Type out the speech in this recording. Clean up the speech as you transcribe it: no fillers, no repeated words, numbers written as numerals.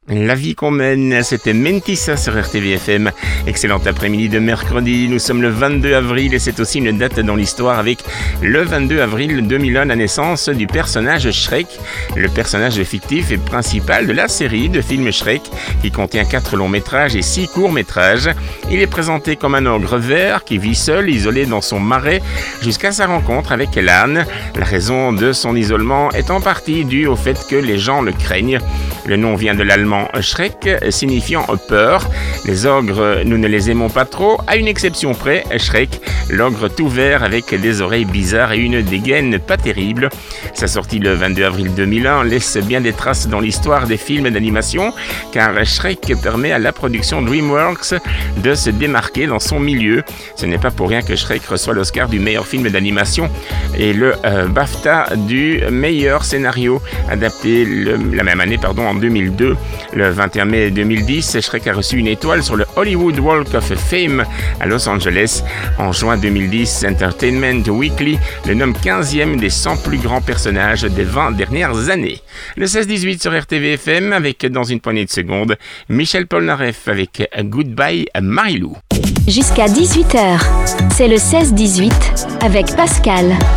La vie qu'on mène, c'était Mentissa sur RTVFM. Excellent après-midi de mercredi, nous sommes le 22 avril et c'est aussi une date dans l'histoire avec le 22 avril 2001, la naissance du personnage Shrek, le personnage fictif et principal de la série de films Shrek qui contient 4 longs métrages et 6 courts métrages. Il est présenté comme un ogre vert qui vit seul, isolé dans son marais jusqu'à sa rencontre avec l'âne. La raison de son isolement est en partie due au fait que les gens le craignent. Le nom vient de l'allemand Shrek, signifiant peur. Les ogres, nous ne les aimons pas trop, à une exception près, Shrek, l'ogre tout vert avec des oreilles bizarres et une dégaine pas terrible. Sa sortie le 22 avril 2001 laisse bien des traces dans l'histoire des films d'animation, car Shrek permet à la production DreamWorks de se démarquer dans son milieu. Ce n'est pas pour rien que Shrek reçoit l'Oscar du meilleur film d'animation et le BAFTA du meilleur scénario, adapté la même année en 2002. Le 21 mai 2010, Shrek a reçu une étoile sur le Hollywood Walk of Fame à Los Angeles. En juin 2010, Entertainment Weekly le nomme 15e des 100 plus grands personnages des 20 dernières années. Le 16-18 sur RTVFM avec, dans une poignée de secondes, Michel Polnareff avec Goodbye Marilou. Jusqu'à 18h, c'est le 16-18 avec Pascal.